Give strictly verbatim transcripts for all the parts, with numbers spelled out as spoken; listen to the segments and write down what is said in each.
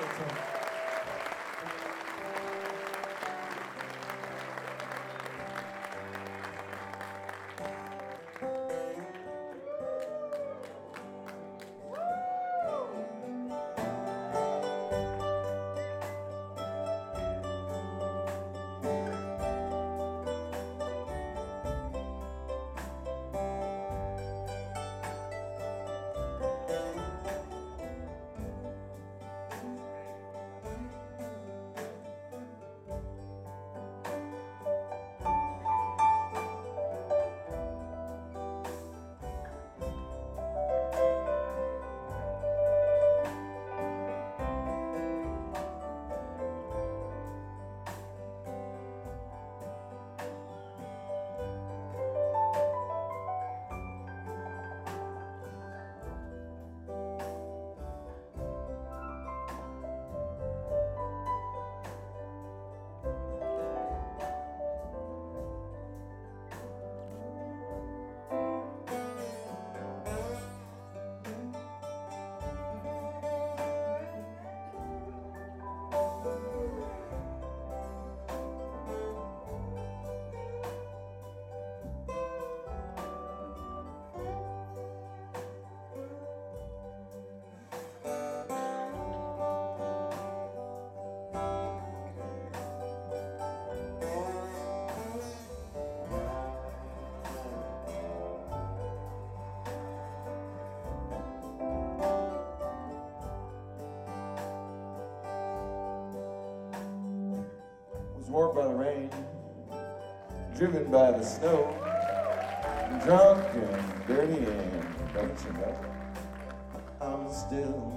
Warped by the rain, driven by the snow, drunk and dirty and don't you know, I'm still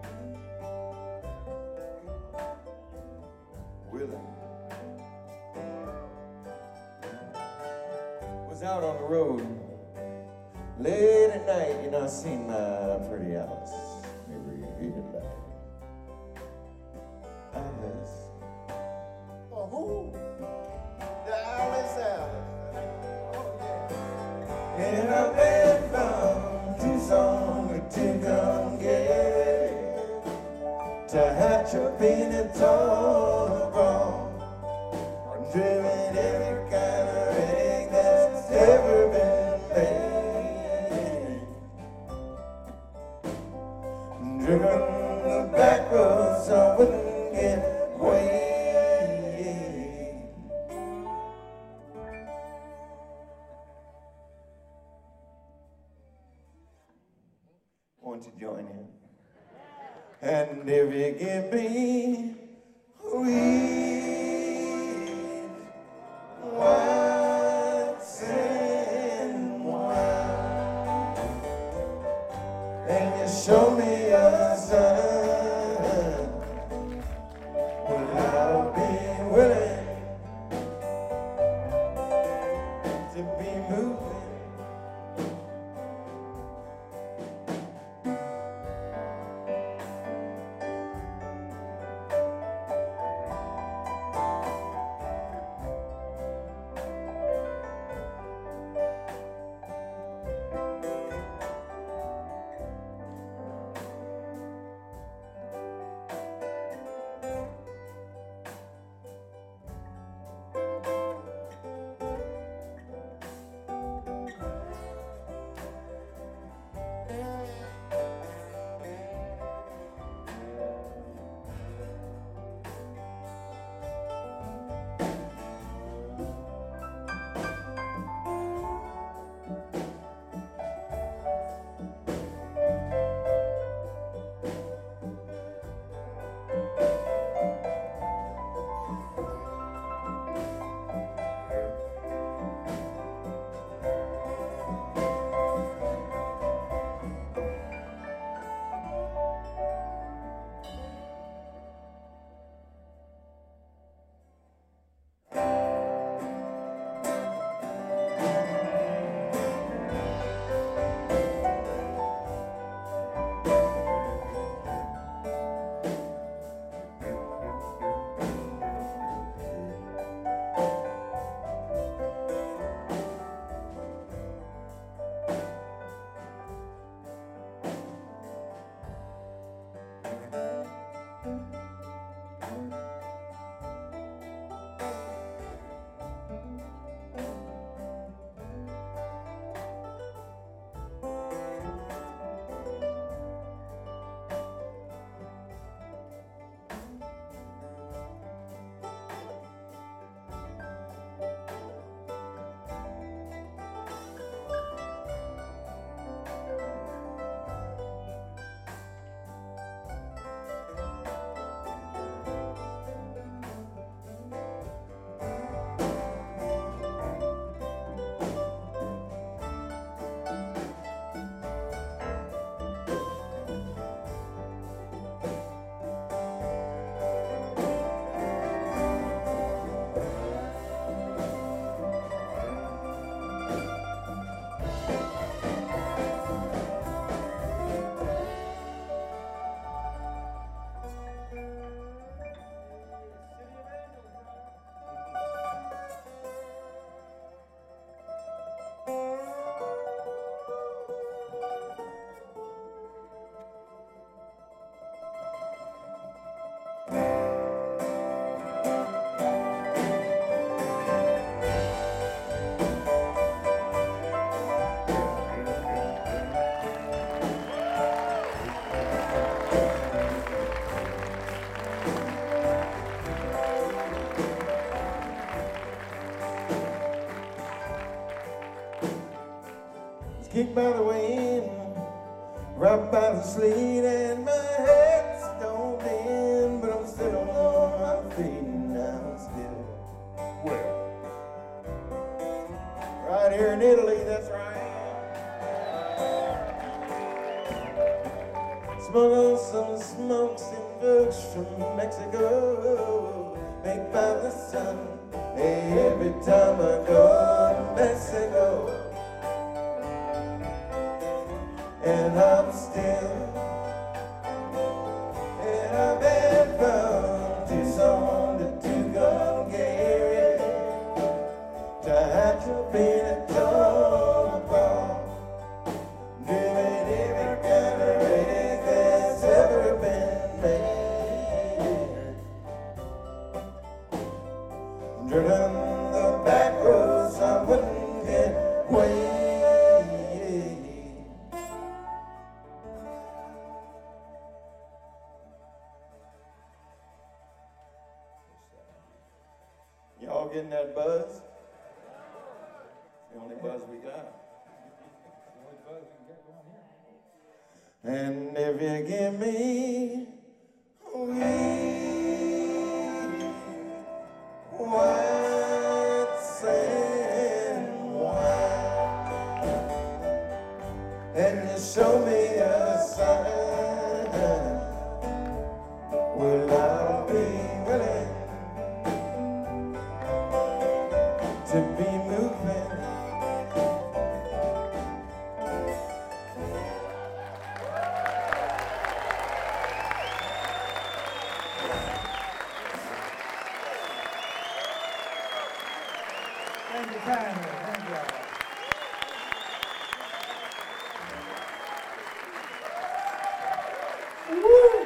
willing. Was out on the road late at night, you know, I seen my pretty Alice, maybe you could like Alice. Who? The Alice Alice. Oh, yeah. And I've been found too song to come get to hatch up in a total wrong. I'm driven every kind of egg that's ever been made. Driven the back road so I wouldn't get away. Want to join in? And if you give me weed, whites and wine, and you show me a sign, well, I'll be willing to be moving. kicked by the wind, rocked by the sleet, and my head's stoned in, but I'm still on my feet, and I'm still well. Right here in Italy, that's right. Smuggle some smokes and books from Mexico, baked by the sun. Hey, every time I go to Mexico, and I'm still, and I've been from Tucson to Tucumcari, to Hatchapin and Tonopah, doing every kind of rig that's ever been made. Driven the back roads, I wouldn't get away. Y'all getting that buzz? The only buzz we got. And if you give me weed, white sand wine, and you show me a sign, well, I'll be willing to be moving. Thank you kindly. Thank you. Woo!